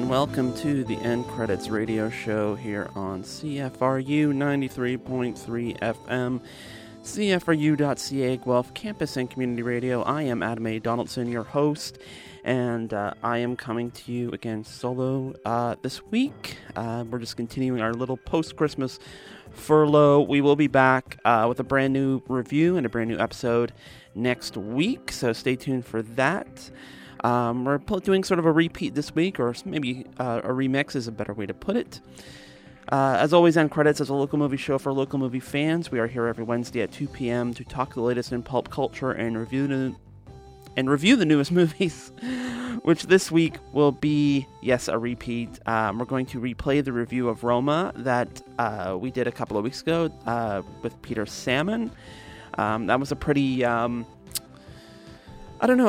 and welcome to the End Credits Radio Show here on CFRU 93.3 FM, CFRU.ca, Guelph Campus and Community Radio. I am Adam A. Donaldson, your host, and I am coming to you again solo this week. We're just continuing our little post-Christmas furlough. We will be back with a brand new review and a brand new episode next week, so stay tuned for that. We're doing sort of a repeat this week, or maybe a remix is a better way to put it. As always, End Credits is a local movie show for local movie fans. We are here every Wednesday at 2 p.m. to talk the latest in pulp culture and review the newest movies, which this week will be, yes, a repeat. We're going to replay the review of Roma that we did a couple of weeks ago with Peter Salmon. That was a pretty... it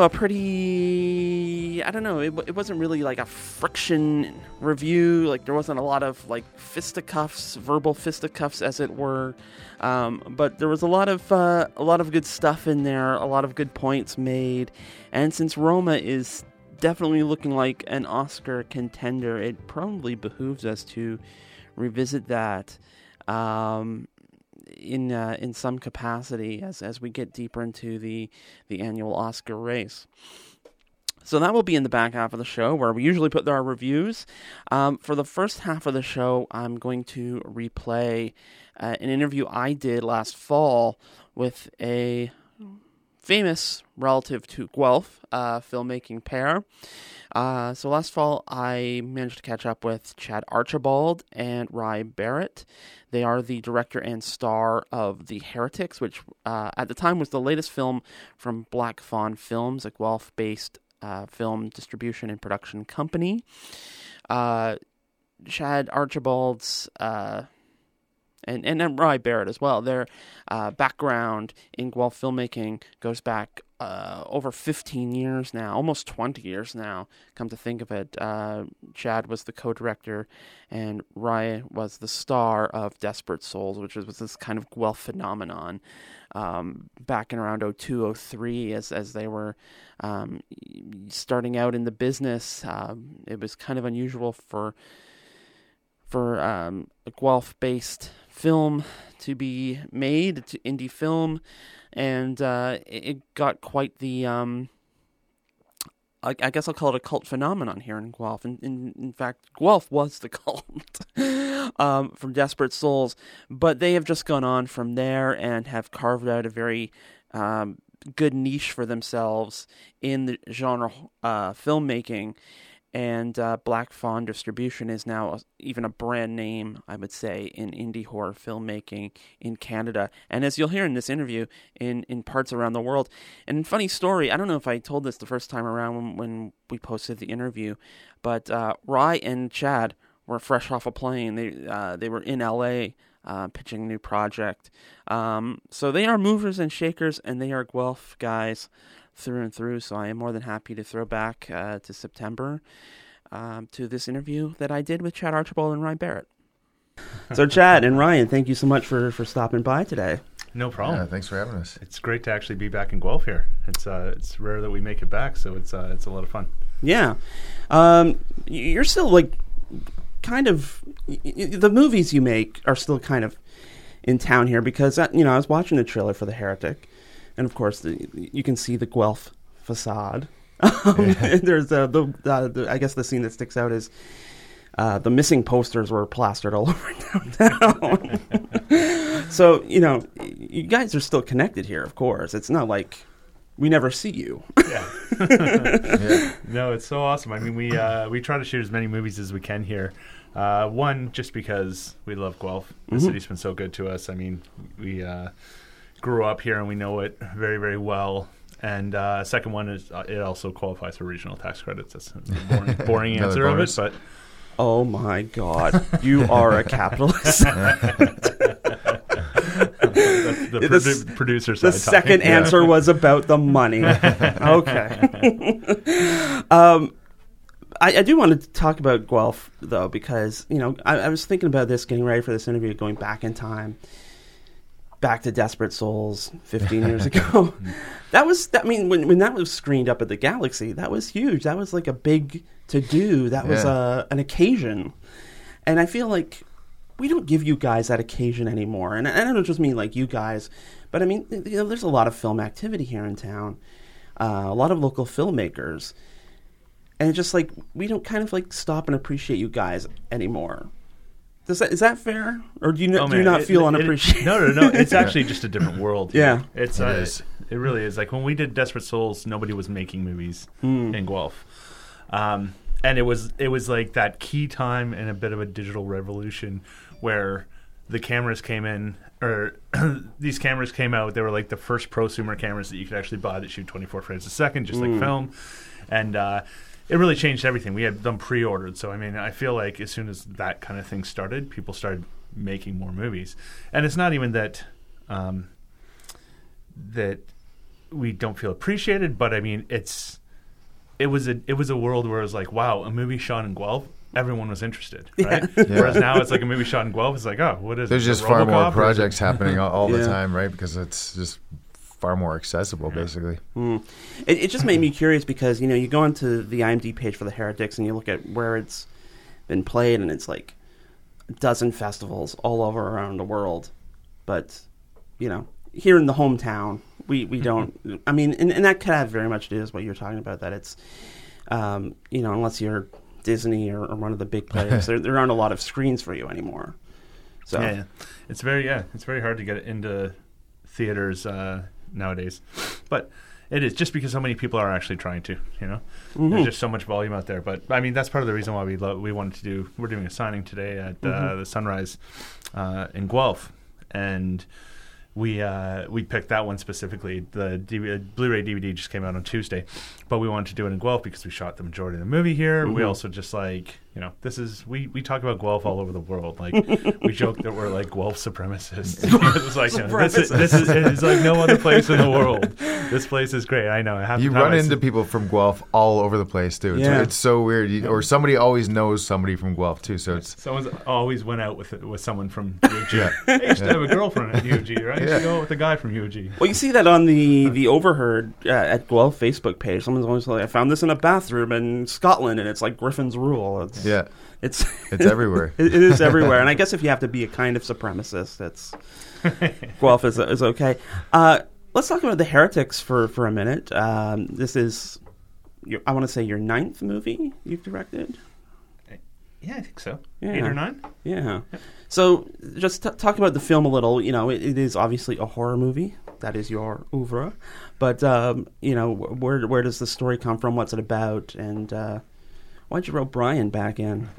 wasn't really like a friction review. Like, there wasn't a lot of like verbal fisticuffs, as it were. But there was a lot of good stuff in there, a lot of good points made. And since Roma is definitely looking like an Oscar contender, it probably behooves us to revisit that in some capacity as we get deeper into the annual Oscar race. So that will be in the back half of the show, where we usually put our reviews. For the first half of the show, I'm going to replay an interview I did last fall with a famous relative to Guelph filmmaking pair. So last fall, I managed to catch up with Chad Archibald and Rye Barrett. They are the director and star of The Heretics, which at the time was the latest film from Black Fawn Films, a Guelph-based film distribution and production company. Chad Archibald's and Rye Barrett as well, their background in Guelph filmmaking goes back over 15 years now, almost 20 years now, come to think of it. Chad was the co-director, and Rye was the star of Desperate Souls, which was this kind of Guelph phenomenon back in around 2002, 2003, as they were starting out in the business. It was kind of unusual for a Guelph-based film to be made, to indie film, and it got quite the, I guess I'll call it a cult phenomenon here in Guelph. In fact, Guelph was the cult from Desperate Souls, but they have just gone on from there and have carved out a very good niche for themselves in the genre filmmaking. And Black Fawn Distribution is now even a brand name, I would say, in indie horror filmmaking in Canada. And as you'll hear in this interview, in parts around the world. And funny story, I don't know if I told this the first time around when we posted the interview, but Rye and Chad were fresh off a plane. They were in LA pitching a new project. So they are movers and shakers, and they are Guelph guys through and through, so I am more than happy to throw back to September to this interview that I did with Chad Archibald and Ryan Barrett. So Chad and Ryan, thank you so much for stopping by today. No problem. Yeah, thanks for having us. It's great to actually be back in Guelph here. It's rare that we make it back, so it's a lot of fun. Yeah. You're still like kind of, the movies you make are still kind of in town here, because I was watching the trailer for The Heretic. And of course, you can see the Guelph facade. There's I guess the scene that sticks out is the missing posters were plastered all over downtown. So you guys are still connected here. Of course, it's not like we never see you. Yeah. Yeah. No, it's so awesome. I mean, we try to shoot as many movies as we can here. One, just because we love Guelph. The city's been so good to us. I mean, we grew up here and we know it very, very well. And second one is it also qualifies for regional tax credits. That's a boring answer of it, but oh my God, you are a capitalist. That's the producer side. The second answer was about the money. Okay. I do want to talk about Guelph though, because I was thinking about this, getting ready for this interview, going back in time. Back to Desperate Souls 15 years ago. When that was screened up at the Galaxy, that was huge. That was like a big to do. That was an occasion. And I feel like we don't give you guys that occasion anymore. And I don't just mean like you guys, but I mean, there's a lot of film activity here in town, a lot of local filmmakers. And it's just like, we don't kind of like stop and appreciate you guys anymore. Is that fair? Or do you not feel unappreciated? No. It's actually just a different world. Yeah. It really is. Like when we did Desperate Souls, nobody was making movies in Guelph. And it was like that key time in a bit of a digital revolution where the cameras came in, or these cameras came out. They were like the first prosumer cameras that you could actually buy that shoot 24 frames a second, just like film. And it really changed everything. We had them pre-ordered. So, I mean, I feel like as soon as that kind of thing started, people started making more movies. And it's not even that that we don't feel appreciated, but I mean, it was a world where it was like, wow, a movie shot in Guelph, everyone was interested, right? Yeah. Whereas now it's like a movie shot in Guelph, it's like, oh, what is There's it? just far more RoboCop projects happening all the time, right? Because it's just far more accessible, basically. It just made me curious because, you go onto the IMDb page for The Heretics and you look at where it's been played, and it's like a dozen festivals all over around the world. But, here in the hometown, we don't. I mean, and that could have very much to do with what you're talking about, that it's, unless you're Disney or one of the big players, there aren't a lot of screens for you anymore. So yeah. It's very hard to get into theaters nowadays, but it is just because so many people are actually trying to, there's just so much volume out there. But I mean, that's part of the reason why we're doing a signing today at the Sunrise in Guelph, and we picked that one specifically. The Blu-ray DVD just came out on Tuesday, but we wanted to do it in Guelph because we shot the majority of the movie here. We also just like, we talk about Guelph all over the world. Like we joke that we're like Guelph supremacists. It's like it's like no other place in the world. This place is great. I know. You run into people from Guelph all over the place too. It's so weird. Or somebody always knows somebody from Guelph too. So someone's always went out with someone from UOG. I used to have a girlfriend at UOG, right? I used to go out with a guy from UOG. Well, you see that on the Overheard at Guelph Facebook page. Someone's always like, I found this in a bathroom in Scotland, and it's like Griffin's Rule. It's everywhere. It is everywhere. And I guess if you have to be a kind of supremacist, Guelph is okay. Let's talk about The Heretics for a minute. This is, I want to say, your 9th movie you've directed? Yeah, I think so. Yeah. 8 or 9? Yeah. So just talk about the film a little. It is obviously a horror movie. That is your oeuvre. But, where does the story come from? What's it about? And why'd you rope Brian back in?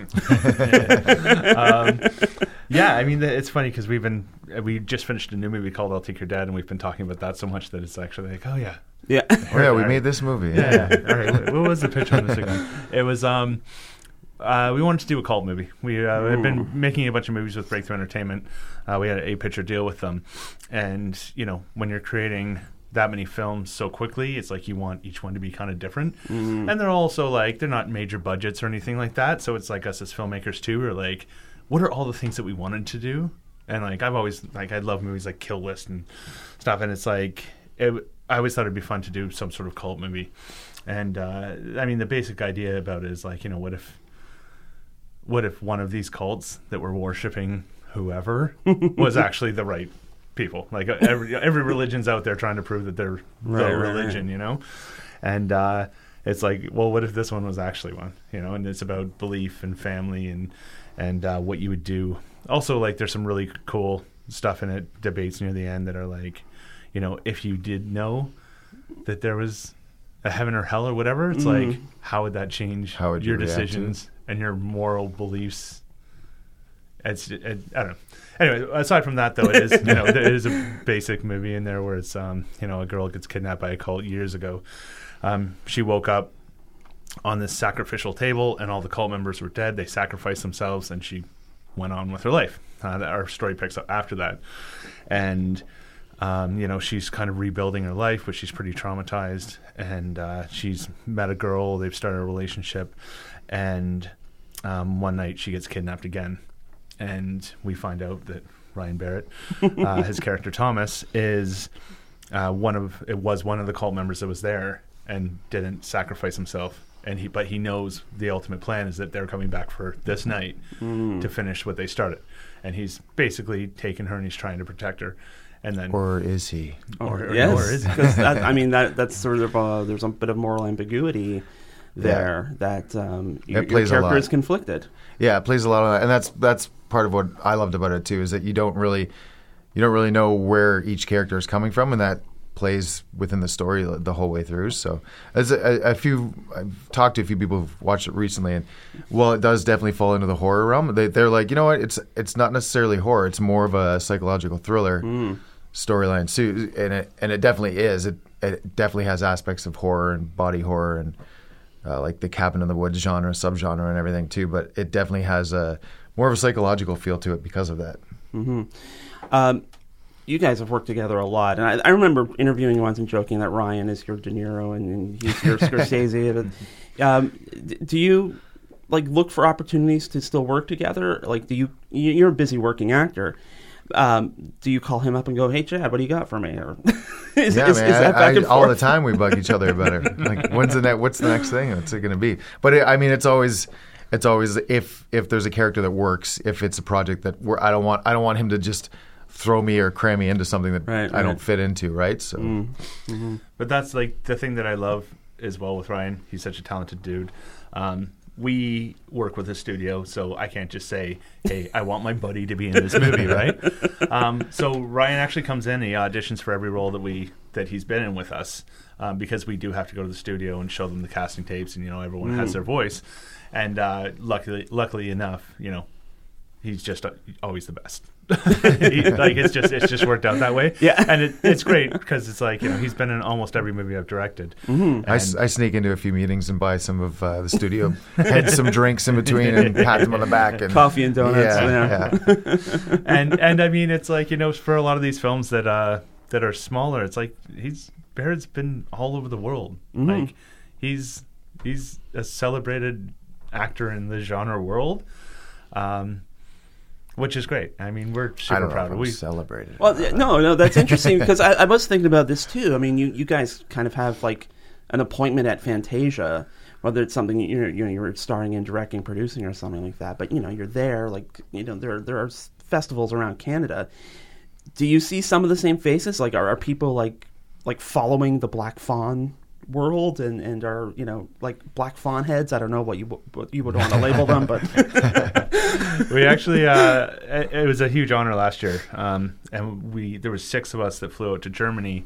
Yeah, I mean, it's funny because we just finished a new movie called I'll Take Your Dad, and we've been talking about that so much that it's actually like, oh, yeah. Yeah. We made this movie. Yeah. All right, what was the pitch on this again? It was... we wanted to do a cult movie. We had been making a bunch of movies with Breakthrough Entertainment. We had an 8-picture deal with them. And, when you're creating that many films so quickly, it's like you want each one to be kind of different. And they're also like, they're not major budgets or anything like that. So it's like us as filmmakers too, we're like, what are all the things that we wanted to do? And like, I love movies like Kill List and stuff. And it's like, I always thought it'd be fun to do some sort of cult movie. And I mean, the basic idea about it is like, what if one of these cults that were worshiping whoever was actually the right people? Like every religion's out there trying to prove that they're the religion, And it's like, well, what if this one was actually one? And it's about belief and family and what you would do. Also, like, there's some really cool stuff in it, debates near the end that are like, if you did know that there was a heaven or hell or whatever, it's like, how would that change your decisions and your moral beliefs? I don't know. Anyway, aside from that, though, it is it is a basic movie in there where it's a girl gets kidnapped by a cult years ago. She woke up on this sacrificial table, and all the cult members were dead. They sacrificed themselves, and she went on with her life. Our story picks up after that, and she's kind of rebuilding her life, but she's pretty traumatized, and she's met a girl. They've started a relationship, and one night she gets kidnapped again, and we find out that Ryan Barrett, his character Thomas, was one of the cult members that was there and didn't sacrifice himself but he knows the ultimate plan is that they're coming back for this night to finish what they started, and he's basically taken her and he's trying to protect her. And then, or is he? Yes, or is he? because I mean that's sort of there's a bit of moral ambiguity there that your character is conflicted. Yeah, it plays a lot of that, and that's part of what I loved about it too, is that you don't really know where each character is coming from, and that plays within the story the whole way through. So, as I've talked to a few people who've watched it recently, and while it does definitely fall into the horror realm, they're like, you know what, it's not necessarily horror; it's more of a psychological thriller storyline too, and it definitely is. It definitely has aspects of horror and body horror and like the cabin in the woods genre, subgenre, and everything too. But it definitely has more of a psychological feel to it because of that. Mm-hmm. You guys have worked together a lot, and I remember interviewing you once and joking that Ryan is your De Niro and he's your Scorsese. Do you look for opportunities to still work together? Like, you're a busy working actor. Do you call him up and go, "Hey, Chad, what do you got for me?" Or is that back and forth? All the time we bug each other about it. Like, what's the next thing? What's it going to be? But it's always if there's a character that works, if it's a project that I don't want him to just throw me or cram me into something that I don't fit into, right? So, mm-hmm. But that's like the thing that I love as well with Ryan. He's such a talented dude. We work with a studio, so I can't just say, "Hey, I want my buddy to be in this movie," right? So Ryan actually comes in, he auditions for every role that he's been in with us, because we do have to go to the studio and show them the casting tapes, and everyone has their voice. And luckily enough, he's just always the best. It's just worked out that way. Yeah, and it's great because it's like he's been in almost every movie I've directed. Mm-hmm. I sneak into a few meetings and buy some of the studio heads some drinks in between and pat them on the back and coffee and donuts. Yeah. and I mean it's like for a lot of these films that are smaller, it's like Barrett's been all over the world. Mm-hmm. Like he's a celebrated actor in the genre world. Which is great. I mean, we're super proud of it. We celebrated. Well, no, that's interesting because I was thinking about this too. I mean, you guys kind of have like an appointment at Fantasia, whether it's something you're starring in, directing, producing, or something like that. But you're there. Like there are festivals around Canada. Do you see some of the same faces? Like, are people like following the Black Fawn world and are like Black Fawn heads? I don't know what you would want to label them, but we actually it was a huge honor last year, and there was 6 of us that flew out to Germany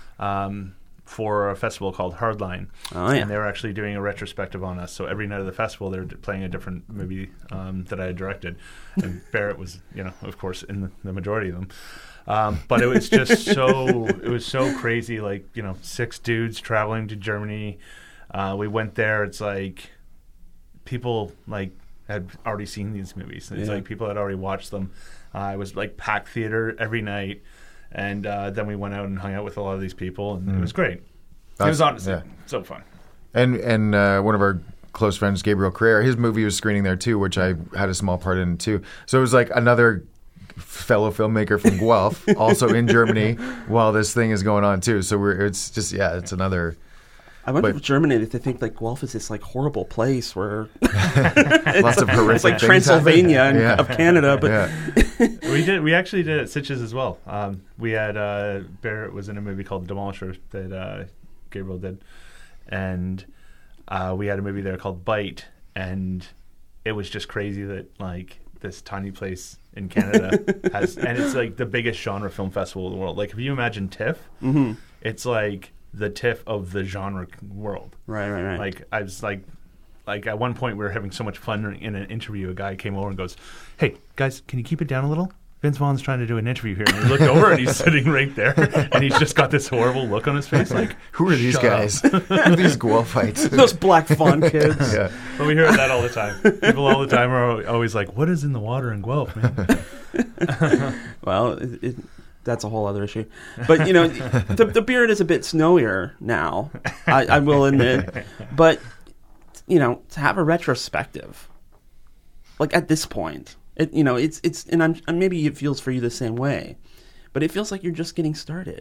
for a festival called Hardline. Oh, yeah. And they were actually doing a retrospective on us. So every night of the festival, they were playing a different movie that I had directed, and Barrett was of course in the majority of them. But it was just so crazy, like 6 dudes traveling to Germany. We went there. It's like people had already seen these movies. It's like people had already watched them. It was like packed theater every night, and then we went out and hung out with a lot of these people, and it was great. It was honestly so fun. And one of our close friends, Gabriel Carrera, his movie was screening there too, which I had a small part in too. So it was like another fellow filmmaker from Guelph, also in Germany, while this thing is going on too. So it's another. I wonder if Germany, if they think like Guelph is this like horrible place where lots of horrific. It's like Transylvania of Canada, but we actually did it at Sitges as well. We had Barrett was in a movie called Demolisher that Gabriel did, and we had a movie there called Bite, and it was just crazy that like this tiny place in Canada has, and it's like the biggest genre film festival in the world. Like if you imagine TIFF, it's like the TIFF of the genre world. Right. Like I was like at one point we were having so much fun in an interview. A guy came over and goes, "Hey guys, can you keep it down a little? Vince Vaughn's trying to do an interview here." And we looked over and he's sitting right there, and he's just got this horrible look on his face. Like, who are these guys? Who are these Guelphites? Those Black Fawn kids. Yeah. But we hear that all the time. People all the time are always like, "What is in the water in Guelph, man?" Well, that's a whole other issue. But the beard is a bit snowier now. I will admit, but to have a retrospective, like at this point. It's and maybe it feels for you the same way, but it feels like you're just getting started.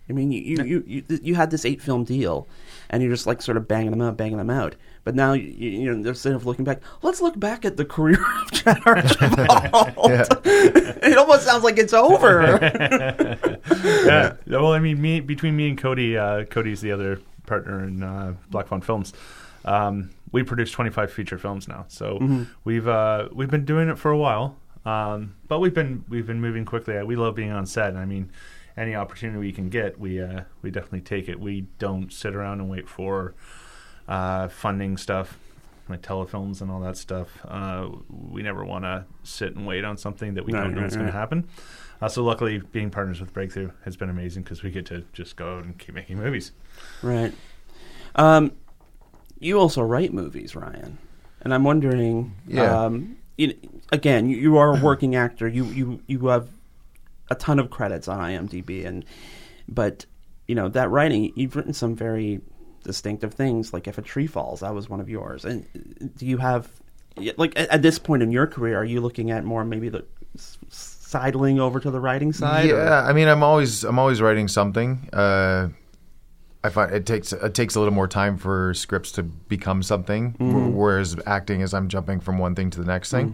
I mean, you had this 8-film deal, and you're just like sort of banging them out. But now instead of looking back, let's look back at the career of Chad Archibald. It almost sounds like it's over. Yeah. Well, I mean, between me and Cody, Cody's the other partner in Black Fawn Films. We produce 25 feature films now, so we've been doing it for a while. But we've been moving quickly. We love being on set. I mean, any opportunity we can get, we definitely take it. We don't sit around and wait for funding stuff, like telefilms and all that stuff. We never want to sit and wait on something that we don't know is going to happen. So luckily, being partners with Breakthrough has been amazing because we get to just go out and keep making movies. Right. You also write movies, Ryan, and I'm wondering. Again, you are a working actor. You have a ton of credits on IMDb, but that writing, you've written some very distinctive things. Like If a Tree Falls, that was one of yours. And do you have, like, at this point in your career, are you looking at more maybe the sidling over to the writing side? Yeah, I mean, I'm always writing something. I find it takes a little more time for scripts to become something, whereas acting is I'm jumping from one thing to the next thing.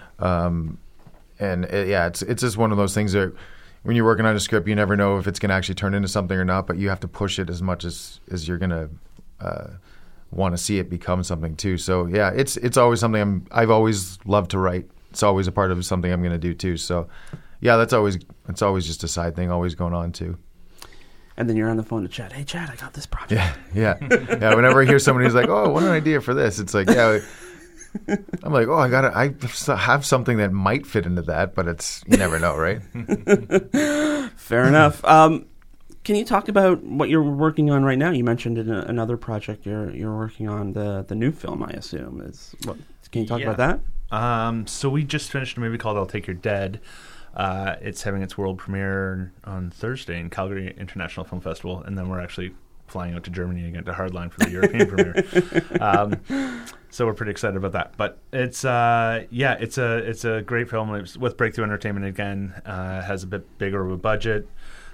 It's just one of those things that when you're working on a script, you never know if it's going to actually turn into something or not, but you have to push it as much as you're going to want to see it become something too. So yeah, it's always something I've always loved to write. It's always a part of something I'm going to do too. So yeah, it's always just a side thing always going on too. And then you're on the phone to Chad. Hey, Chad, I got this project. Yeah. Whenever I hear somebody who's like, "Oh, what an idea for this," it's like, yeah. I'm like, I have something that might fit into that, but you never know, right? Fair enough. Can you talk about what you're working on right now? You mentioned in another project you're working on the new film, I assume. Can you talk about that? So we just finished a movie called I'll Take Your Dead. It's having its world premiere on Thursday in Calgary International Film Festival, and then we're actually flying out to Germany again to Hardline for the European premiere. So we're pretty excited about that. But it's a great film. It's with Breakthrough Entertainment again. Has a bit bigger of a budget.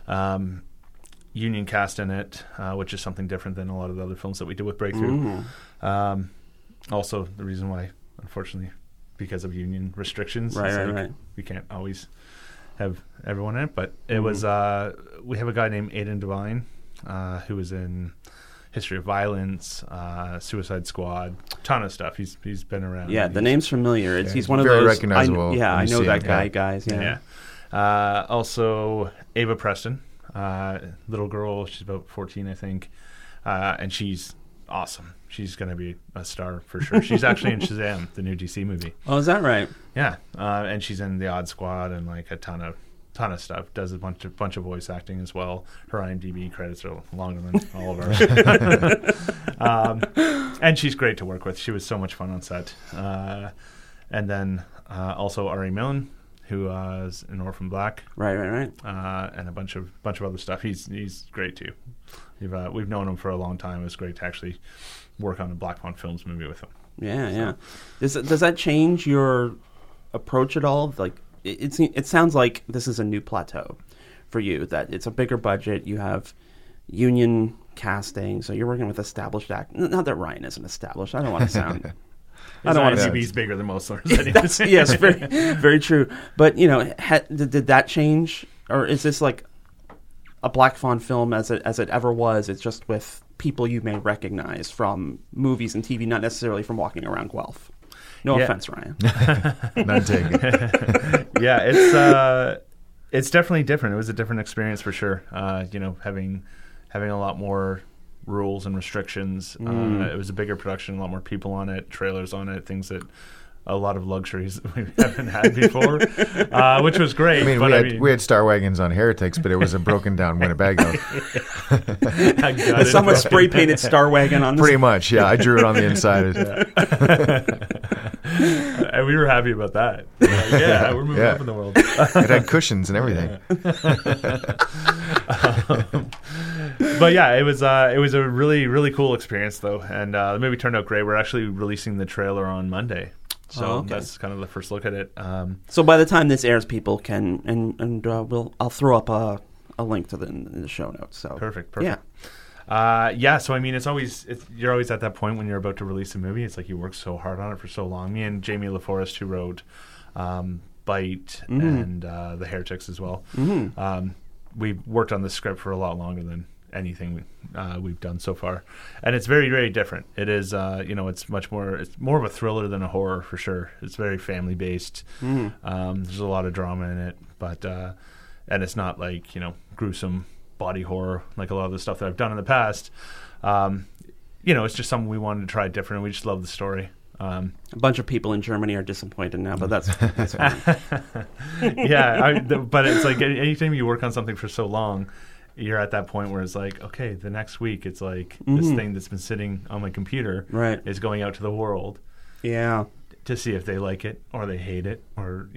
Union cast in it, which is something different than a lot of the other films that we do with Breakthrough. Also, the reason why, unfortunately, because of union restrictions, right. We can't always have everyone in it. But it was we have a guy named Aidan Devine who was in History of Violence, Suicide Squad, ton of stuff. He's been around. Yeah, the name's familiar. He's one of very those recognizable. I know that guy, guys. Yeah. Also, Ava Preston, little girl. She's about 14, I think, and she's awesome. She's going to be a star for sure. She's actually in Shazam, the new DC movie. Oh, is that right? Yeah, and she's in The Odd Squad and like a ton of stuff. Does a bunch of voice acting as well. Her IMDb credits are longer than all of ours. And she's great to work with. She was so much fun on set. And then also Ari Millen, who is in Orphan Black. Right. And a bunch of other stuff. He's great too. We've known him for a long time. It was great to actually work on a Black Fawn Films movie with him. Yeah. Does that change your approach at all? Like, it sounds like this is a new plateau for you, that it's a bigger budget, you have union casting, so you're working with established actors. Not that Ryan isn't established. I don't want to sound... I don't want to be bigger than most stars. Yes, very, very true. But, did that change? Or is this like a Black Fawn film as it ever was? It's just with people you may recognize from movies and TV, not necessarily from walking around Guelph. No offense, Ryan. None taken. Yeah, it's definitely different. It was a different experience for sure. Having a lot more rules and restrictions. It was a bigger production, a lot more people on it, trailers on it, things that a lot of luxuries we haven't had before, which was great. We had Star Wagons on Heretics, but it was a broken down Winnebago. Someone spray painted Star Wagon on this. Pretty much, yeah. I drew it on the inside. And we were happy about that. Like, we're moving up in the world. It had cushions and everything. But yeah, it was a really, really cool experience though, and the movie turned out great. We're actually releasing the trailer on Monday. So that's kind of the first look at it. So by the time this airs, people can I'll throw up a a link to in the show notes. So Perfect. Yeah. So I mean, you're always at that point when you're about to release a movie. It's like you worked so hard on it for so long. Me and Jamie LaForest, who wrote Bite and The Heretics as well, we've worked on this script for a lot longer than anything we've done so far, and it's very, very different. It is, it's more of a thriller than a horror for sure. It's very family based. There's a lot of drama in it, but and it's not like gruesome body horror like a lot of the stuff that I've done in the past. It's just something we wanted to try different, and we just love the story. A bunch of people in Germany are disappointed now, but that's fine. But it's like anytime you work on something for so long, you're at that point where it's like, okay, the next week it's like this thing that's been sitting on my computer is going out to the world, to see if they like it or they hate it, or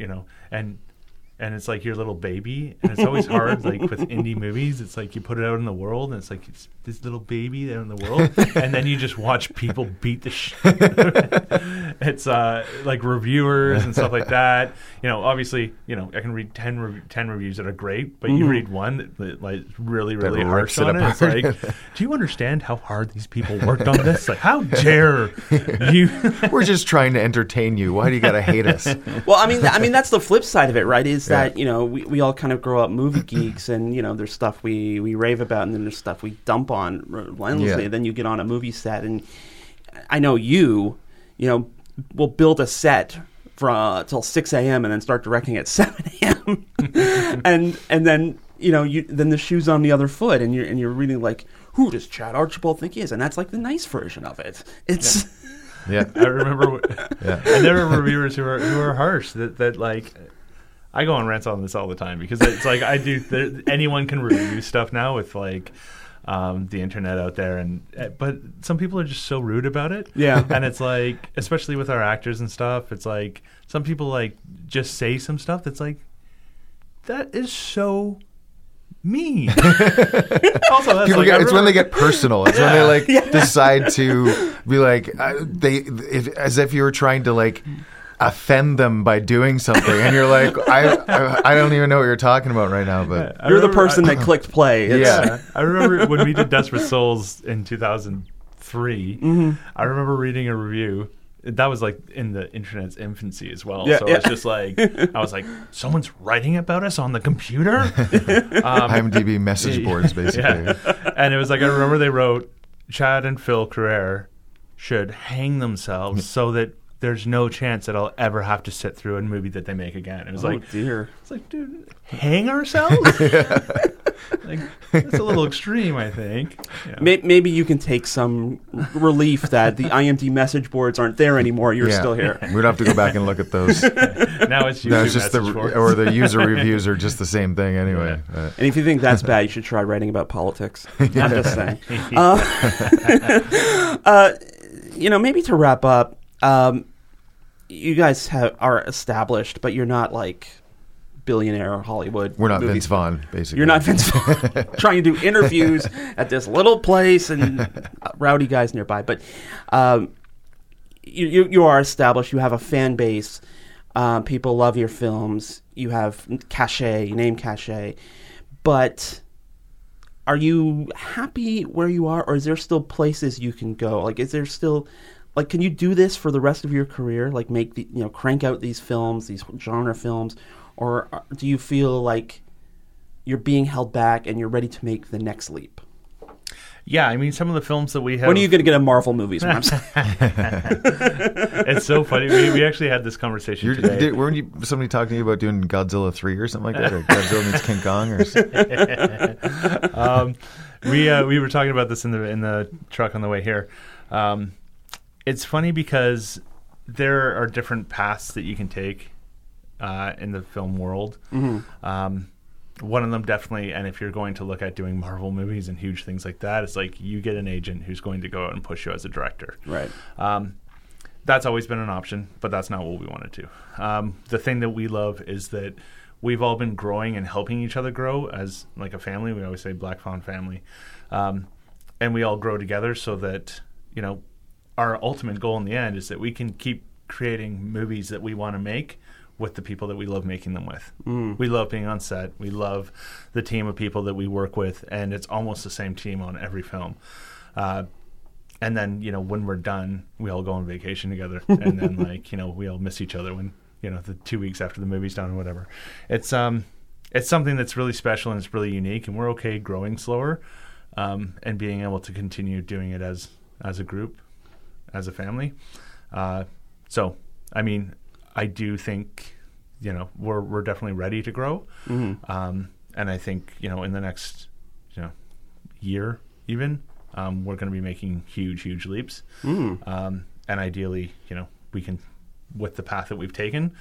and it's like your little baby, and it's always hard. Like with indie movies, it's like you put it out in the world, and it's like it's this little baby out in the world, and then you just watch people beat the shit. It's like reviewers and stuff like that. Obviously, I can read 10 reviews that are great, but you read one that like really, really harsh on it. It's like, do you understand how hard these people worked on this? Like, how dare you? We're just trying to entertain you. Why do you gotta hate us? Well, I mean that's the flip side of it, right? Is that we all kind of grow up movie geeks, and there's stuff we rave about, and then there's stuff we dump on relentlessly. And then you get on a movie set, and I know will build a set till 6 a.m. and then start directing at 7 a.m. and then then the shoe's on the other foot, and you're really like, who does Chad Archibald think he is? And that's like the nice version of it. It's I remember. And there are reviewers who are harsh that like. I go on rants on this all the time because it's like anyone can review stuff now with like the internet out there, but some people are just so rude about it. Yeah. And it's like, especially with our actors and stuff, it's like some people like just say some stuff that's like, that is so mean. Also, that's it's when they get personal. It's when they like decide to be like as if you were trying to like offend them by doing something, and you're like, I don't even know what you're talking about right now, but you're the person that clicked play. I remember when we did Desperate Souls in 2003. I remember reading a review that was like in the internet's infancy as well. It's just like, I was like, someone's writing about us on the computer. IMDb message boards, basically. And it was like, I remember they wrote, Chad and Phil Carrere should hang themselves so that there's no chance that I'll ever have to sit through a movie that they make again. It was dear. It's like, dude, hang ourselves? Like, that's a little extreme, I think. Maybe you can take some relief that the IMDb message boards aren't there anymore. You're still here. We don't have to go back and look at those. Now it's just the user reviews are just the same thing anyway. And if you think that's bad, you should try writing about politics. I'm just saying. Maybe to wrap up, you guys are established, but you're not like billionaire Hollywood. We're not Vince Vaughn, basically. You're not Vince Vaughn trying to do interviews at this little place and rowdy guys nearby. But you are established. You have a fan base. People love your films. You have cachet, name cachet. But are you happy where you are, or is there still places you can go? Like, is there still... Like, can you do this for the rest of your career? Like, crank out these films, these genre films, or do you feel like you're being held back and you're ready to make the next leap? Yeah, I mean, some of the films that we have... When are you going to get a Marvel movies? It's so funny. We actually had this conversation today. Weren't somebody talking to you about doing Godzilla 3 or something like that? Or Godzilla meets King Kong? Or we were talking about this in the truck on the way here. It's funny because there are different paths that you can take in the film world. One of them definitely, and if you're going to look at doing Marvel movies and huge things like that, it's like you get an agent who's going to go out and push you as a director. Right. That's always been an option, but that's not what we want to do. The thing that we love is that we've all been growing and helping each other grow as like a family. We always say Black Fawn family. And we all grow together so that, our ultimate goal in the end is that we can keep creating movies that we want to make with the people that we love making them with. We love being on set. We love the team of people that we work with, and it's almost the same team on every film. And then, when we're done, we all go on vacation together. And then, we all miss each other when, the 2 weeks after the movie's done or whatever. It's something that's really special and it's really unique, and we're okay growing slower and being able to continue doing it as a group, as a family. So, I mean, I do think, we're definitely ready to grow. And I think, in the next, year even, we're going to be making huge leaps. And ideally, we can, with the path that we've taken,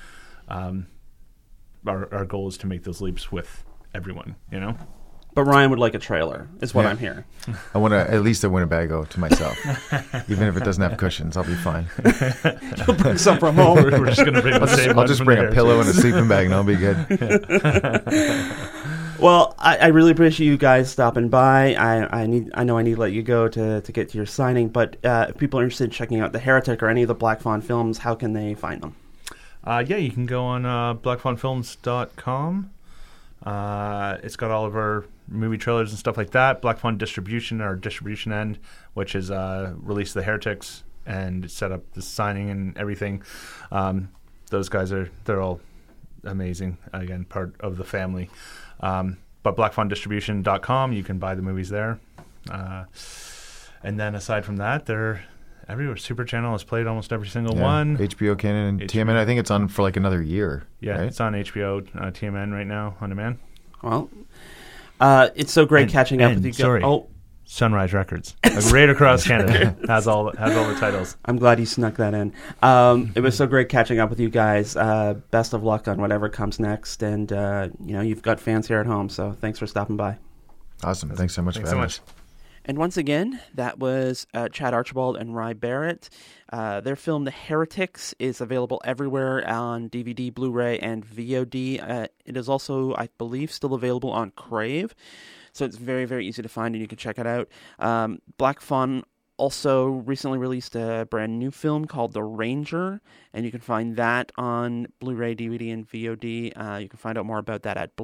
our goal is to make those leaps with everyone, But Ryan would like a trailer, is what I'm hearing. I want at least a Winnebago to myself. Even if it doesn't have cushions, I'll be fine. You'll bring some from home. We're just going to bring the same I'll just bring a pillow and a sleeping bag and I'll be good. Well, I really appreciate you guys stopping by. I know I need to let you go to get to your signing, but if people are interested in checking out The Heretic or any of the Black Fawn films, how can they find them? You can go on blackfawnfilms.com. It's got all of our movie trailers and stuff like that. Black Fawn Distribution, our distribution end, which is released The Heretics and set up the signing and everything. Those guys they're all amazing. Again, part of the family. But blackfawndistribution.com, you can buy the movies there. And then aside from that, they're everywhere. Super Channel has played almost every single one. HBO Canon and TMN. I think it's on for like another year. Yeah, right? It's on HBO, TMN right now on demand. Well, it's so great catching up with you guys. Sunrise Records, right across Canada, has all the titles. I'm glad you snuck that in. It was so great catching up with you guys. Best of luck on whatever comes next, and you've got fans here at home, so thanks for stopping by. Awesome, thanks so much for having us. And once again, that was Chad Archibald and Rye Barrett. Their film, The Heretics, is available everywhere on DVD, Blu-ray, and VOD. It is also, I believe, still available on Crave. So it's very, very easy to find, and you can check it out. Black Fawn also recently released a brand new film called The Ranger, and you can find that on Blu-ray, DVD, and VOD. You can find out more about that at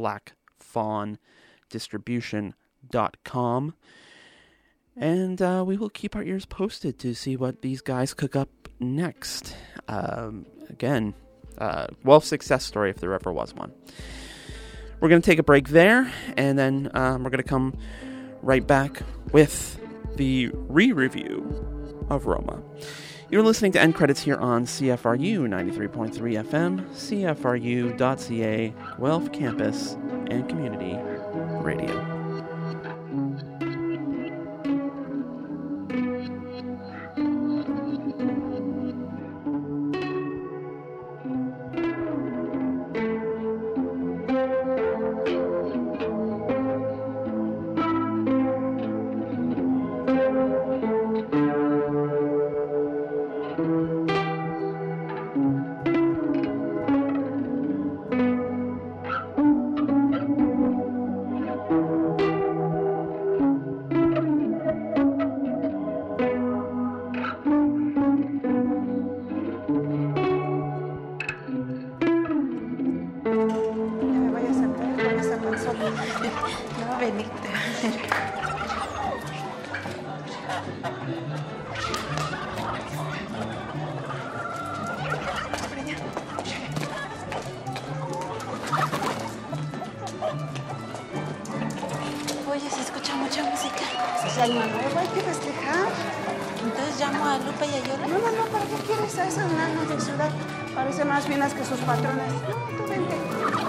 blackfawndistribution.com. And we will keep our ears posted to see what these guys cook up next. Again, Guelph success story if there ever was one. We're going to take a break there, and then we're going to come right back with the re-review of Roma. You're listening to End Credits here on CFRU 93.3 FM, CFRU.ca, Guelph Campus and Community Radio. Oye, se escucha mucha música. Es año nuevo, hay que festejar. Entonces llamo a Lupe y a Yola. No, ¿para qué quieres a esas nanas de ciudad? Parecen más finas que sus patrones. No, tú vente.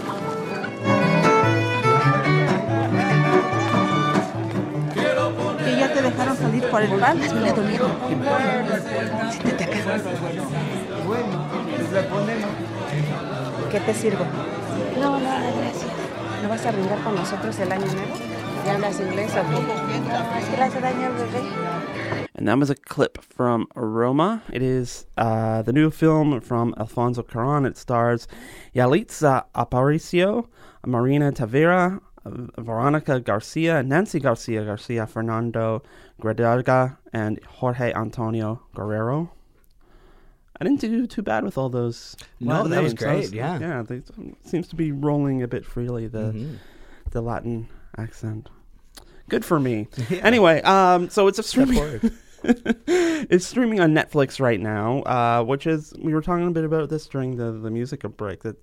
Que ya te dejaron salir por el pan, me le dolieron. Siéntate acá. Bueno, pues la ponemos. ¿Qué te sirvo? No, gracias. ¿No vas a brindar con nosotros el año nuevo? ¿Ya hablas inglés o qué? ¿Qué le hace daño al bebé? And that was a clip from Roma. It is the new film from Alfonso Cuarón. It stars Yalitza Aparicio, Marina Tavera, Veronica Garcia, Nancy Garcia, Fernando Gredaga, and Jorge Antonio Guerrero. I didn't do too bad with all those. No, that was names. great, yeah. Yeah, they seems to be rolling a bit freely, the Latin accent. Good for me. Yeah. Anyway, so it's a Step streaming. forward. It's streaming on Netflix right now, which is, we were talking a bit about this during the music break, that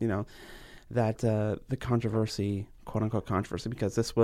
the controversy, quote unquote controversy, because this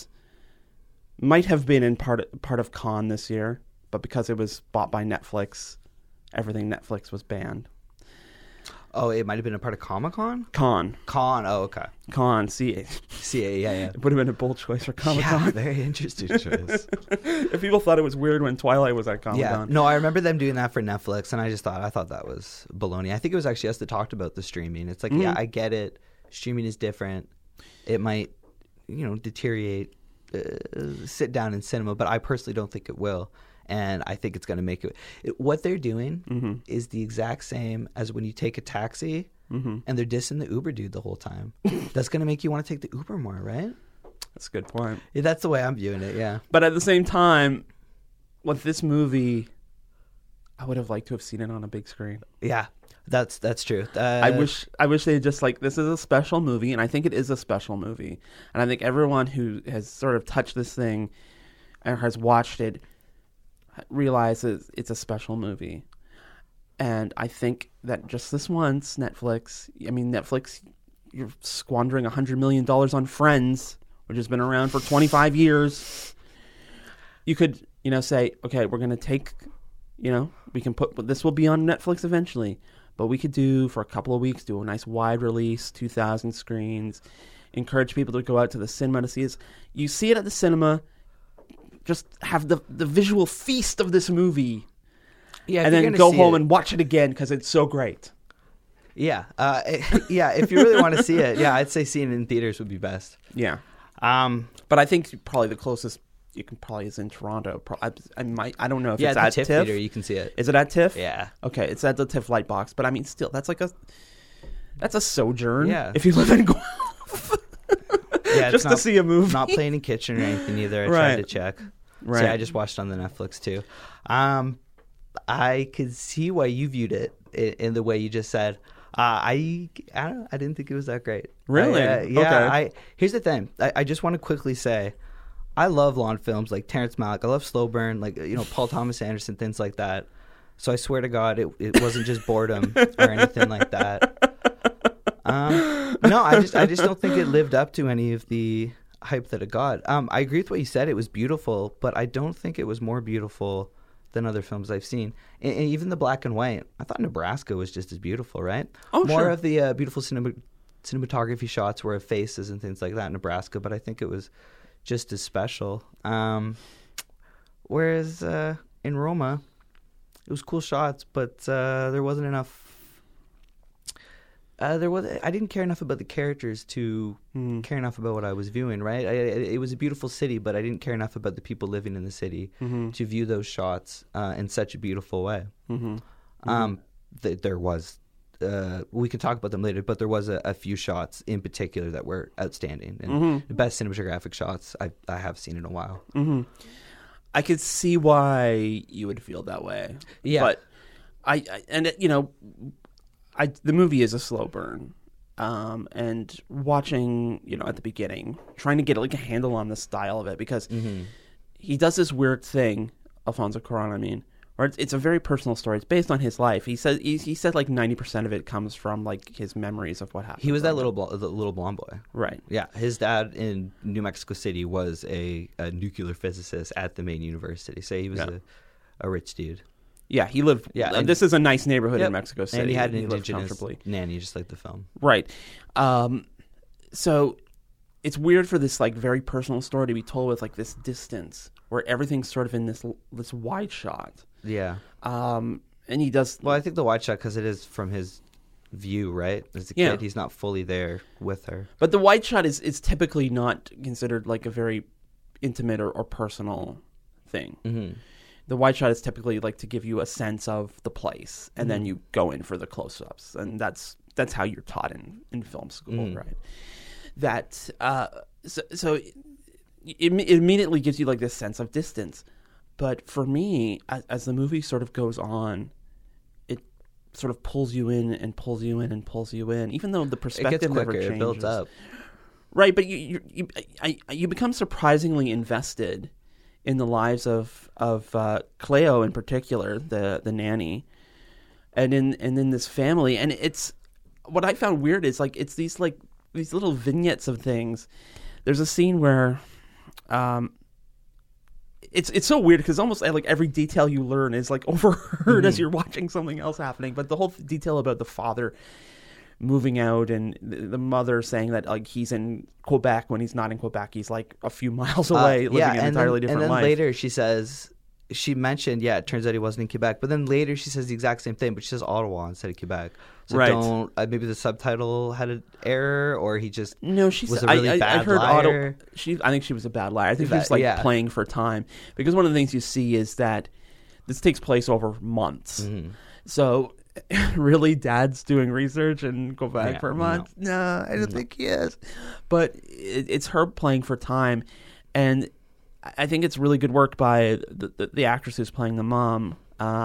might have been in part of Cannes this year, but because it was bought by Netflix, everything Netflix was banned. Oh, it might have been a part of Comic-Con? Cannes. Oh, okay. Cannes, Yeah. it would have been a bold choice for Comic-Con. Yeah, very interesting choice. If people thought it was weird when Twilight was at Comic-Con. Yeah, no, I remember them doing that for Netflix, and I thought that was baloney. I think it was actually us that talked about the streaming. It's like, yeah, I get it. Streaming is different. It might, deteriorate sit down in cinema, but I personally don't think it will. And I think it's going to make it. What they're doing is the exact same as when you take a taxi and they're dissing the Uber dude the whole time. That's going to make you want to take the Uber more, right? That's a good point. Yeah, that's the way I'm viewing it, yeah. But at the same time, with this movie, I would have liked to have seen it on a big screen. Yeah, that's true. I wish they just this is a special movie, and I think it is a special movie. And I think everyone who has sort of touched this thing or has watched it realizes it's a special movie. And I think that just this once, Netflix, you're squandering $100 million on Friends, which has been around for 25 years. You could, say, okay, we're going to take, we can this will be on Netflix eventually, but we could do, for a couple of weeks, do a nice wide release, 2,000 screens, encourage people to go out to the cinema to see this. You see it at the cinema, just have the visual feast of this movie, and then go home and watch it again because it's so great. Yeah, if you really want to see it, I'd say seeing it in theaters would be best. Yeah, but I think probably the closest you can probably is in Toronto. I don't know if it's at TIFF. Theater, you can see it. Is it at TIFF? Yeah. Okay, it's at the TIFF Lightbox, but still, that's a sojourn. Yeah. If you live in Guelph. Yeah, just to see a movie. Not playing in Kitchen or anything either. I Right. tried to check. Right. So I just watched on the Netflix too. I could see why you viewed it in the way you just said. I don't know. I didn't think it was that great. Really? Yeah. Okay. Here's the thing. I just want to quickly say, I love long films like Terrence Malick. I love slow burn, like Paul Thomas Anderson, things like that. So I swear to God, it wasn't just boredom or anything like that. No, I just don't think it lived up to any of the hype that it got. I agree with what you said. It was beautiful, but I don't think it was more beautiful than other films I've seen. And even the black and white, I thought Nebraska was just as beautiful, right? Oh, more sure. of the beautiful cinematography shots were of faces and things like that in Nebraska, but I think it was just as special. Whereas in Roma, it was cool shots, but there wasn't enough. I didn't care enough about the characters to care enough about what I was viewing. Right, it was a beautiful city, but I didn't care enough about the people living in the city to view those shots in such a beautiful way. There was. We can talk about them later, but there was a few shots in particular that were outstanding and the best cinematographic shots I have seen in a while. I could see why you would feel that way. Yeah, but the movie is a slow burn, and watching at the beginning, trying to get a handle on the style of it, because he does this weird thing, Alfonso Cuarón, where it's a very personal story. It's based on his life. He said 90% of it comes from his memories of what happened. he was that little blonde boy. Right. Yeah, his dad in New Mexico City was a nuclear physicist at the main university. So he was a rich dude. Yeah, he lived. Yeah, and this is a nice neighborhood in Mexico City. And he had an lived indigenous comfortably. nanny, just like the film. Right. So it's weird for this very personal story to be told with this distance, where everything's sort of in this wide shot. Yeah. And he does. Well, I think the wide shot, because it is from his view, right? As a kid, he's not fully there with her. But the wide shot is typically not considered a very intimate or personal thing. Mm-hmm. The wide shot is typically to give you a sense of the place, and then you go in for the close-ups, and that's how you're taught in film school, right? That so it immediately gives you this sense of distance. But for me, as the movie sort of goes on, sort of pulls you in and pulls you in and pulls you in, even though the It perspective gets never quicker. changes. It builds up. Right, but you become surprisingly invested in the lives of Cleo in particular, the nanny, and in this family. And it's what I found weird is like it's these little vignettes of things. There's a scene where it's so weird because almost like every detail you learn is like overheard as you're watching something else happening. But the whole detail about the father moving out and the mother saying that like he's in Quebec when he's not in Quebec, he's like a few miles away living an entirely different life. And then life. later she mentioned, it turns out he wasn't in Quebec, but then later she says the exact same thing, but she says Ottawa instead of Quebec. So Right. Maybe the subtitle had an error, or he just No, she was said, a really I bad heard liar. I think she was a bad liar. I think she was like Yeah. playing for time, because one of the things you see is that this takes place over months. Mm-hmm. So really, Dad's doing research in Quebec Yeah, for a month? No, I don't think he is. But it's her playing for time, and I think it's really good work by the actress who's playing the mom,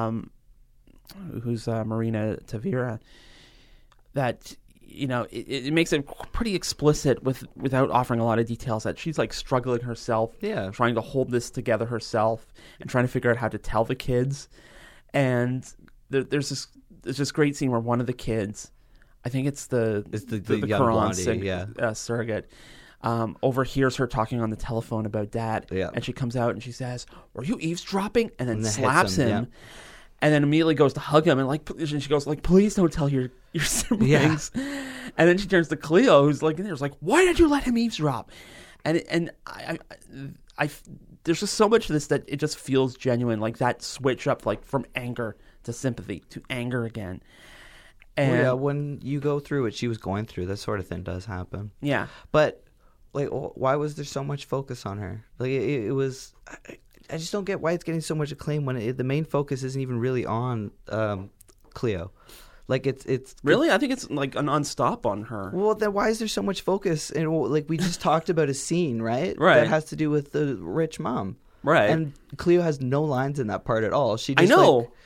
who's Marina Tavira. That it makes it pretty explicit without offering a lot of details that she's like struggling herself, trying to hold this together herself and trying to figure out how to tell the kids. And there's this great scene where one of the kids, I think it's the young Quran blondie, surrogate, overhears her talking on the telephone about Dad, and she comes out and she says, "Were you eavesdropping?" and then slaps him. And then immediately goes to hug him, and she goes like, "Please don't tell your siblings." And then she turns to Cleo, who's like, "There's like, why did you let him eavesdrop?" And I there's just so much of this that it just feels genuine, like that switch up, like from anger to sympathy to anger again. And when you go through what she was going through, that sort of thing does happen. Yeah, but like, why was there so much focus on her? Like, it was. I just don't get why it's getting so much acclaim when the main focus isn't even really on Cleo. Like it's really, I think it's like a non-stop on her. Well, then why is there so much focus? And like we just talked about a scene, right? Right. That has to do with the rich mom, right? And Cleo has no lines in that part at all. She just, I know. Like,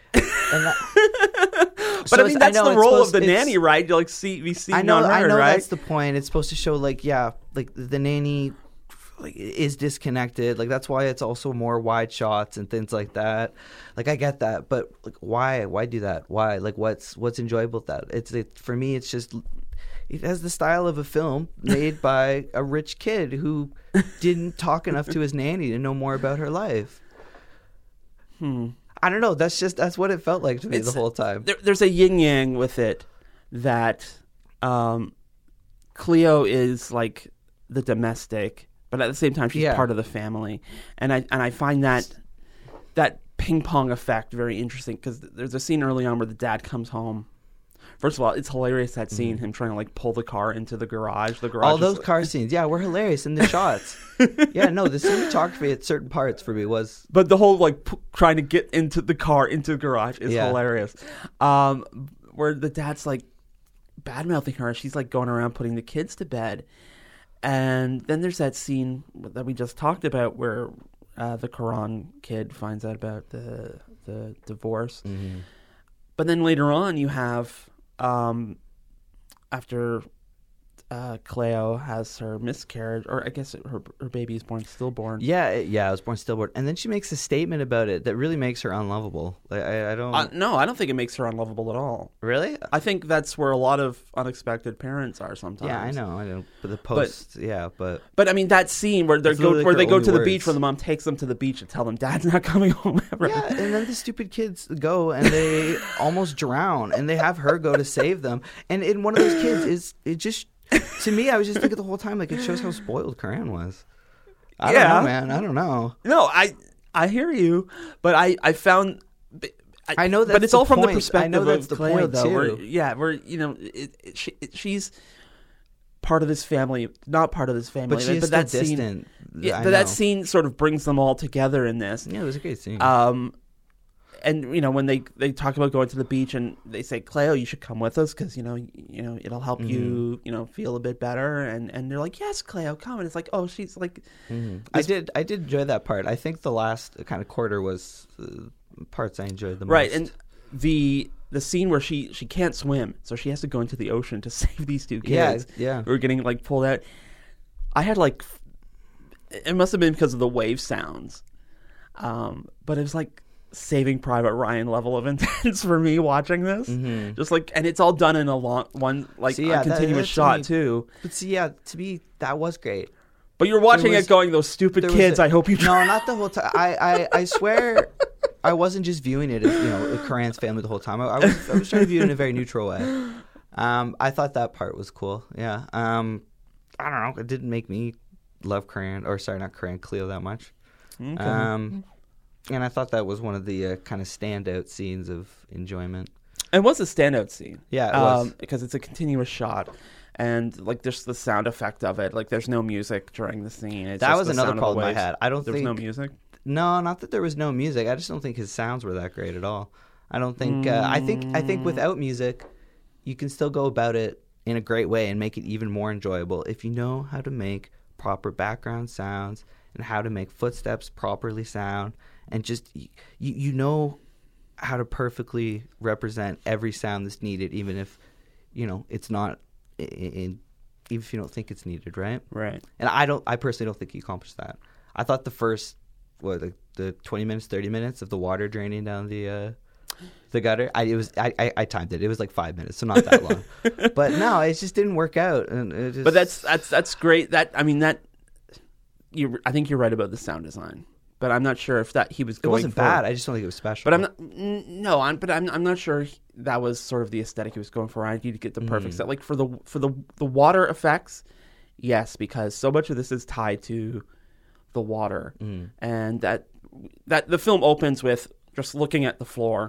but so I mean, that's the role of the it's- nanny, right? You like we see I know, on her, I know right? that's the point. It's supposed to show like the nanny is disconnected. Like that's why it's also more wide shots and things like that. Like I get that, but like why do that? Why? Like what's enjoyable with that? For me, it's just it has the style of a film made by a rich kid who didn't talk enough to his nanny to know more about her life. I don't know. That's what it felt like to me the whole time. There's a yin yang with it that Cleo is like the domestic, but at the same time she's part of the family, and I find that ping pong effect very interesting, because there's a scene early on where the dad comes home. First of all, it's hilarious that scene, him trying to like pull the car into the garage. All those car scenes, were hilarious in the shots. The cinematography at certain parts for me was. But the whole like trying to get into the car into the garage is hilarious. Where the dad's like bad mouthing her, she's like going around putting the kids to bed, and then there's that scene that we just talked about where the Quran kid finds out about the divorce. But then later on, you have. After Cleo has her miscarriage, or I guess her baby is born stillborn. I was born stillborn, and then she makes a statement about it that really makes her unlovable. Like, I don't. No, I don't think it makes her unlovable at all. Really? I think that's where a lot of unexpected parents are sometimes. Yeah, I know. But the post, But I mean, that scene where they go to the beach, where the mom takes them to the beach and tell them Dad's not coming home ever. Yeah, and then the stupid kids go and they almost drown, and they have her go to save them. And in one of those kids to me, I was just thinking the whole time, like, it shows how spoiled Karan was. I don't know, man. I don't know. No, I hear you, but I found. I know, but it's all from the perspective I know that's of the Cleo, point though. too. She's part of this family, not part of this family. But she is that still scene, distant. that scene sort of brings them all together in this. Yeah, it was a great scene. And when they talk about going to the beach, and they say, Cleo, you should come with us because it'll help you feel a bit better, and they're like, yes, Cleo, come. And it's like, oh, she's like, I did enjoy that part. I think the last kind of quarter was parts I enjoyed the most. Right, and the scene where she can't swim, so she has to go into the ocean to save these two kids. Yeah. Who are getting like pulled out. I had like, it must have been because of the wave sounds, but it was like Saving Private Ryan level of intense for me watching this. Just like, and it's all done in a continuous shot too. But see, to me that was great. But you're watching it going, those stupid kids. I hope you. No, not the whole time. I swear, I wasn't just viewing it as Karan's family the whole time. I was trying to view it in a very neutral way. I thought that part was cool. Yeah. I don't know. It didn't make me love Karan, or sorry, not Karan, Cleo that much. Okay. And I thought that was one of the kind of standout scenes of enjoyment. It was a standout scene. Yeah, it was. Because it's a continuous shot. And like, there's the sound effect of it. Like, there's no music during the scene. It's that just was the another sound of the problem I waves. had. I don't there think was no music. No, not that there was no music. I just don't think his sounds were that great at all. I don't think. I think without music, you can still go about it in a great way and make it even more enjoyable if you know how to make proper background sounds and how to make footsteps properly sound, and just you know how to perfectly represent every sound that's needed, even if it's not even if you don't think it's needed, right? Right. And I personally don't think he accomplished that. I thought the first, the 20 minutes, 30 minutes of the water draining down the gutter, I timed it. It was like 5 minutes, so not that long. But no, it just didn't work out. And it just... But that's great. I think you're right about the sound design. But I'm not sure if that he was going. It wasn't bad. I just don't think it was special. But I'm not sure that was sort of the aesthetic he was going for. I need to get the perfect set. Like for the water effects, yes, because so much of this is tied to the water, and that the film opens with just looking at the floor,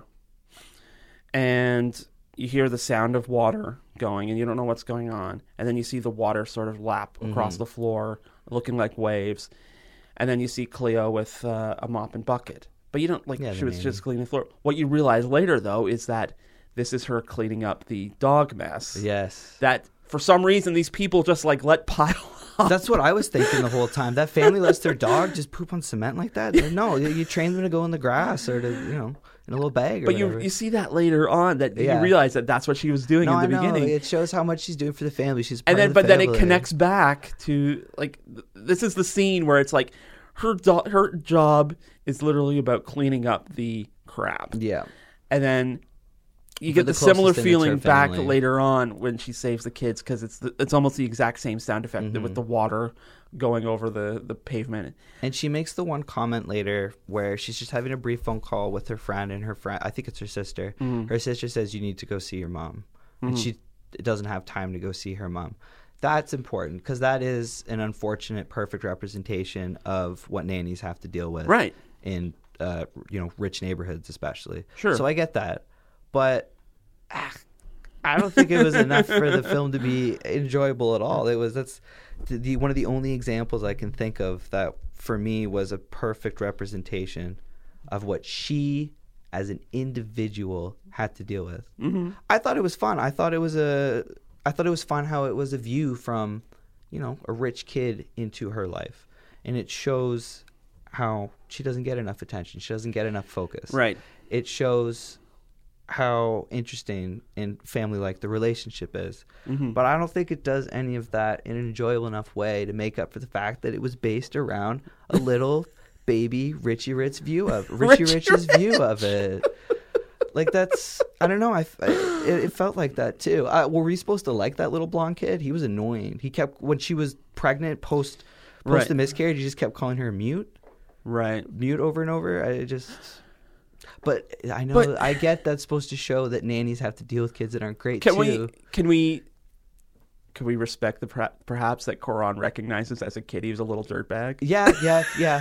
and you hear the sound of water going, and you don't know what's going on, and then you see the water sort of lap across the floor, looking like waves. And then you see Cleo with a mop and bucket. But you don't, she was just cleaning the floor. What you realize later, though, is that this is her cleaning up the dog mess. Yes. That, for some reason, these people just, let pile up. That's what I was thinking the whole time. That family lets their dog just poop on cement like that? No, you train them to go in the grass or to, in a little bag or whatever. But you see that later on, that you realize that that's what she was doing in the beginning. It shows how much she's doing for the family. She's part of the family. Then it connects back to, this is the scene where it's like, her job is literally about cleaning up the crap. Yeah. And then you get the similar feeling back later on when she saves the kids, because it's almost the exact same sound effect with the water going over the pavement. And she makes the one comment later where she's just having a brief phone call with her friend, and her friend, I think it's her sister. Her sister says, you need to go see your mom. And she doesn't have time to go see her mom. That's important, because that is an unfortunate, perfect representation of what nannies have to deal with, right? In rich neighborhoods, especially. Sure. So I get that, but I don't think it was enough for the film to be enjoyable at all. That's one of the only examples I can think of that for me was a perfect representation of what she, as an individual, had to deal with. I thought it was fun. I thought it was fun how it was a view from, a rich kid into her life. And it shows how she doesn't get enough attention. She doesn't get enough focus. Right. It shows how interesting and family-like the relationship is. But I don't think it does any of that in an enjoyable enough way to make up for the fact that it was based around a little baby Richie Rich's view of it. That's, I don't know. It felt like that too. Were we supposed to like that little blonde kid? He was annoying. He kept, when she was pregnant, post the miscarriage, he just kept calling her mute. Right. Mute over and over. But I know, I get that's supposed to show that nannies have to deal with kids that aren't great too. Can we respect the perhaps that Coran recognizes as a kid he was a little dirtbag? Yeah.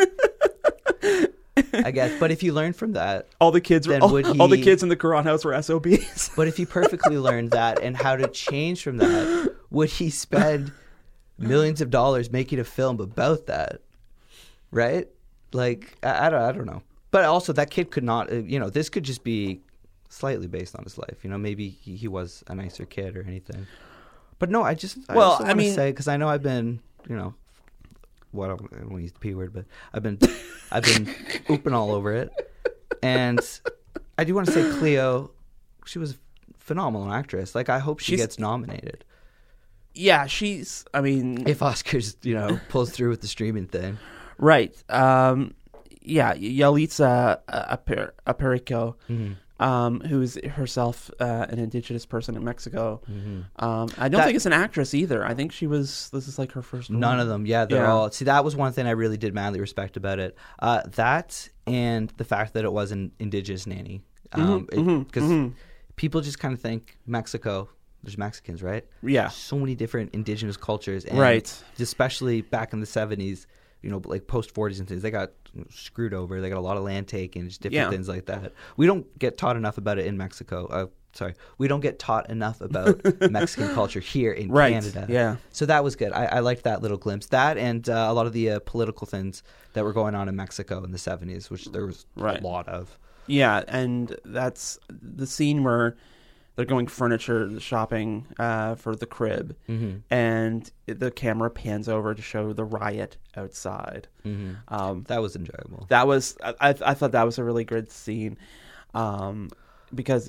I guess, but if you learn from that, all the kids in the Coran house were SOBs. But if he perfectly learned that and how to change from that, would he spend millions of dollars making a film about that? Right? I don't know. But also, that kid could not. This could just be slightly based on his life. Maybe he was a nicer kid or anything. But no, I want to say, because I know I've been, I don't want to use the P word, but I've been ooping all over it. And I do want to say Cleo, a phenomenal actress. Like, I hope she She's- gets nominated. Yeah, she's. I mean, If Oscars, pulls through with the streaming thing. right. Yeah, Yalitza Aparicio, who is herself an indigenous person in Mexico. I don't think it's an actress either. I think this is like her first None role. of them. Yeah, they're Yeah. all. See, that was one thing I really did madly respect about it. That and the fact that it was an indigenous nanny. Because people just kind of think Mexico, there's Mexicans, right? Yeah. So many different indigenous cultures. And Right. especially back in the 70s, like post 40s and things, they got screwed over. They got a lot of land taken, just different Yeah. things like that. We don't get taught enough about it in Mexico. We don't get taught enough about Mexican culture here in Right, Canada. yeah. So that was good. I liked that little glimpse. That and a lot of the political things that were going on in Mexico in the 70s, which there was Right. a lot of. Yeah, and that's the scene where they're going furniture shopping for the crib, and the camera pans over to show the riot outside. That was enjoyable. That was I thought that was a really good scene, because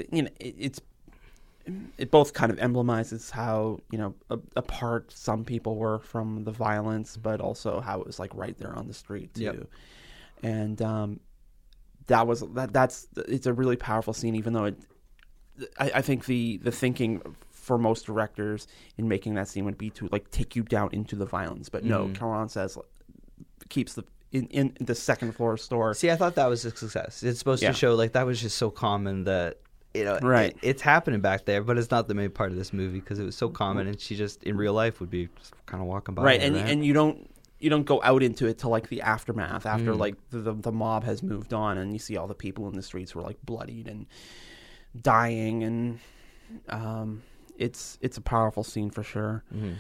it both kind of emblemizes how apart some people were from the violence, but also how it was like right there on the street too, Yep. and it's a really powerful scene, even though I think the thinking for most directors in making that scene would be to like take you down into the violence, but no, Cuarón says keeps in the second floor store. See, I thought that was a success. It's supposed Yeah. to show like that was just so common that Right. it's happening back there, but it's not the main part of this movie because it was so common, and she just in real life would be just kind of walking by. Right, it, and you don't go out into it till like the aftermath, after like the mob has moved on, and you see all the people in the streets who are like bloodied and dying, and it's a powerful scene for sure.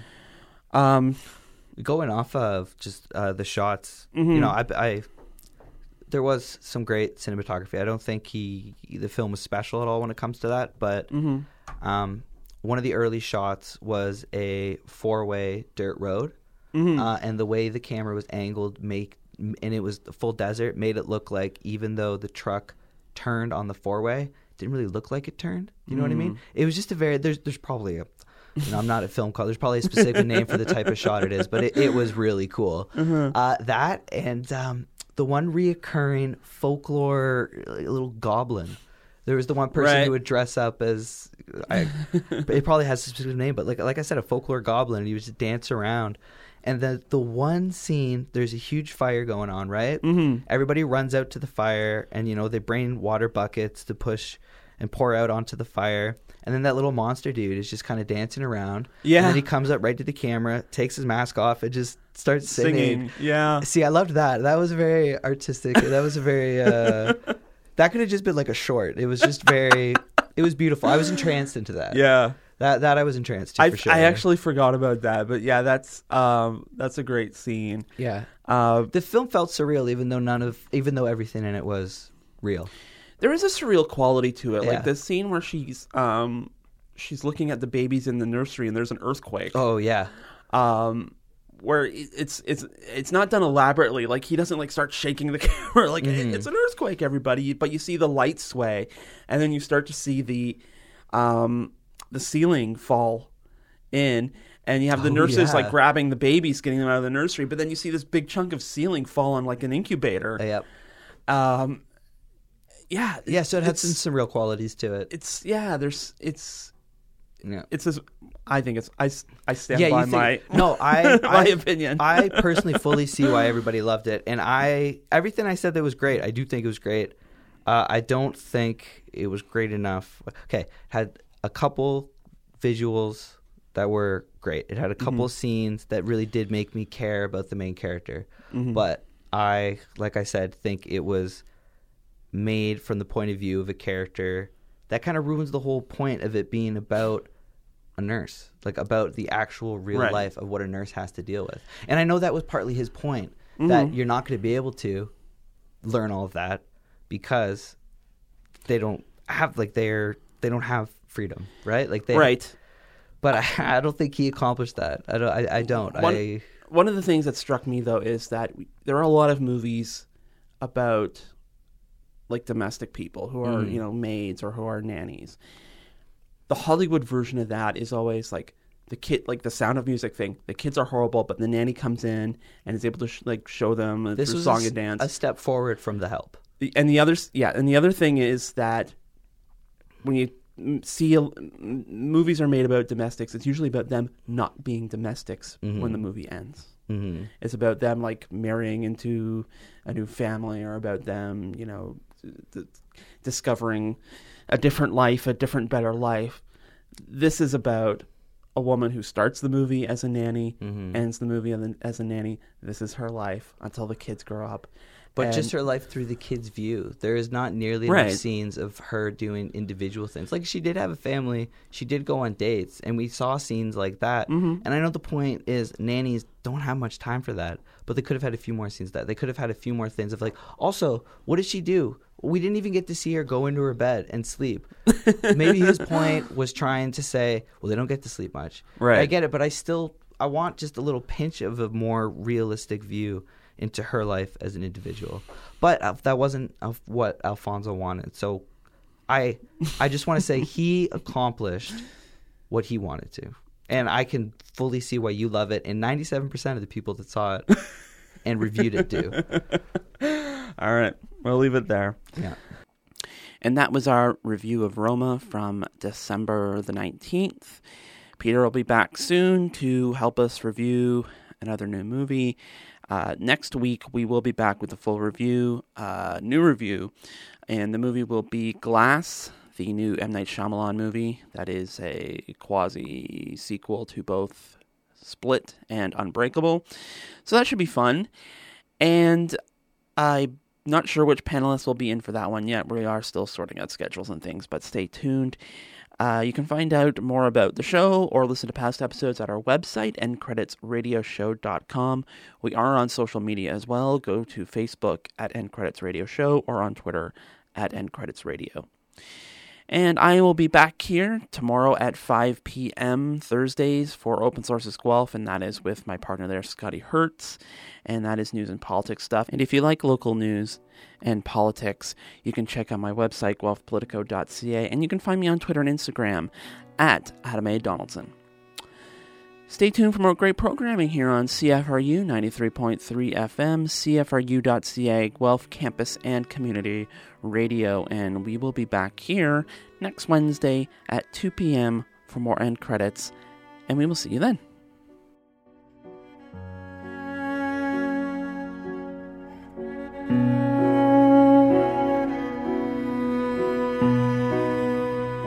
Going off of just the shots, I there was some great cinematography. I don't think the film was special at all when it comes to that, but one of the early shots was a 4-way dirt road, and the way the camera was angled and it was the full desert, made it look like even though the truck turned on the 4-way, didn't really look like it turned. You know what I mean? It was just a very there's probably a I'm not a film call. There's probably a specific name for the type of shot it is, but it was really cool. That and the one reoccurring folklore little goblin. There was the one person Right. who would dress up as it probably has a specific name, but like I said, a folklore goblin. And he would just dance around. And the one scene, there's a huge fire going on, right? Everybody runs out to the fire, and they bring water buckets to push and pour out onto the fire. And then that little monster dude is just kind of dancing around. Yeah. And then he comes up right to the camera, takes his mask off, and just starts singing. Yeah. See, I loved that. That was very artistic. That was a very that could have just been like a short. It was just very it was beautiful. I was entranced into that. Yeah. That I was entranced to for sure. I actually forgot about that, but yeah, that's a great scene. Yeah. The film felt surreal even though everything in it was real. There is a surreal quality to it, Yeah. like the scene where she's looking at the babies in the nursery and there's an earthquake. Oh yeah. Where it's not done elaborately. Like he doesn't like start shaking the camera. Like it's an earthquake, everybody. But you see the light sway, and then you start to see the ceiling fall in, and you have the nurses like grabbing the babies, getting them out of the nursery. But then you see this big chunk of ceiling fall on like an incubator. Yep. Yeah. Yeah, so it had some real qualities to it. Yeah. Yeah. It's this. I think it's. I stand Yeah, by you think, my. no, I my opinion. I personally fully see why everybody loved it, and everything I said that was great. I do think it was great. I don't think it was great enough. Okay, had a couple visuals that were great. It had a couple scenes that really did make me care about the main character, but I, like I said, think it was made from the point of view of a character that kind of ruins the whole point of it being about a nurse, like about the actual real Right. life of what a nurse has to deal with. And I know that was partly his point, that you're not going to be able to learn all of that because they don't have they don't have freedom, right? Like they Right. But I don't think he accomplished that. I don't. One of the things that struck me though is that there are a lot of movies about like domestic people who are maids or who are nannies, the Hollywood version of that is always like the kid, like the Sound of Music thing. The kids are horrible, but the nanny comes in and is able to show them This through was song and dance. a step forward from The Help. And the other thing is that when you see movies are made about domestics, it's usually about them not being domestics when the movie ends. Mm-hmm. It's about them like marrying into a new family, or about them, discovering a different life, a different, better life. This is about a woman who starts the movie as a nanny, ends the movie as a nanny. This is her life until the kids grow up. But And- just her life through the kid's view. There is not nearly Right. enough scenes of her doing individual things. Like, she did have a family. She did go on dates. And we saw scenes like that. And I know the point is nannies don't have much time for that. But they could have had a few more scenes of that. They could have had a few more things of like, also, what did she do? We didn't even get to see her go into her bed and sleep. Maybe his point was trying to say, well, they don't get to sleep much. Right. I get it, but I want just a little pinch of a more realistic view into her life as an individual. But that wasn't what Alfonso wanted. So I just want to say he accomplished what he wanted to. And I can fully see why you love it. And 97% of the people that saw it and reviewed it do. All right, we'll leave it there. Yeah. And that was our review of Roma from December the 19th. Peter will be back soon to help us review another new movie. Next week, we will be back with a full review, new review, and the movie will be Glass, the new M. Night Shyamalan movie. That is a quasi-sequel to both Split and Unbreakable. So that should be fun. And I'm not sure which panelists will be in for that one yet. We are still sorting out schedules and things, but stay tuned. You can find out more about the show or listen to past episodes at our website, endcreditsradioshow.com. We are on social media as well. Go to Facebook at endcreditsradioshow or on Twitter at endcreditsradio. And I will be back here tomorrow at 5 p.m. Thursdays for Open Sources Guelph, and that is with my partner there, Scotty Hertz, and that is news and politics stuff. And if you like local news and politics, you can check out my website, guelphpolitico.ca, and you can find me on Twitter and Instagram at Adam A. Donaldson. Stay tuned for more great programming here on CFRU 93.3 FM, CFRU.ca, Guelph Campus and Community Radio, and we will be back here next Wednesday at 2 p.m. for more end credits, and we will see you then.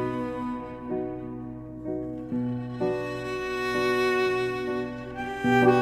Thank you.